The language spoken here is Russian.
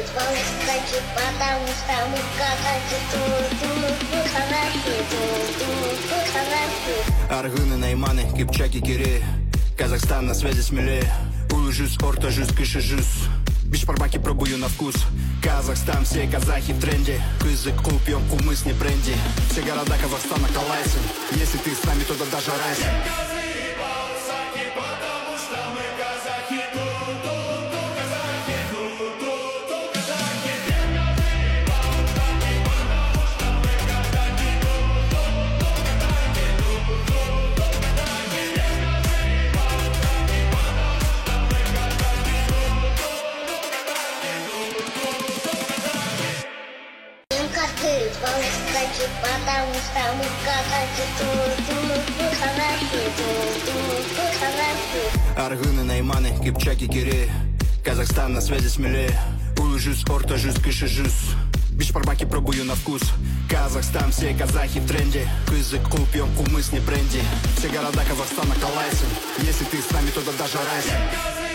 кстати, потому что мы казахи, Аргыны, Найманы, Кипчаки, Киреи. Казахстан на связи смелее. Улы жүз, орта жүз, кіші жүз. Бишбармаки пробую на вкус. Казахстан, все казахи в тренде. Кызык, клуб, пьем кумыс, не бренди. Все города Казахстана колайся. Если ты с нами, то даже райся. кстати, потому что мы казахи, Аргыны, Найманы, Кипчаки, Киреи. Казахстан на связи смелее. Улы жүз, орта жүз, кіші жүз. Бишбармаки пробую на вкус. Казахстан, все казахи в тренде. Кызык, клуб, пьем кумыс, не бренди. Все города Казахстана колайся. Если ты с нами, то даже райся.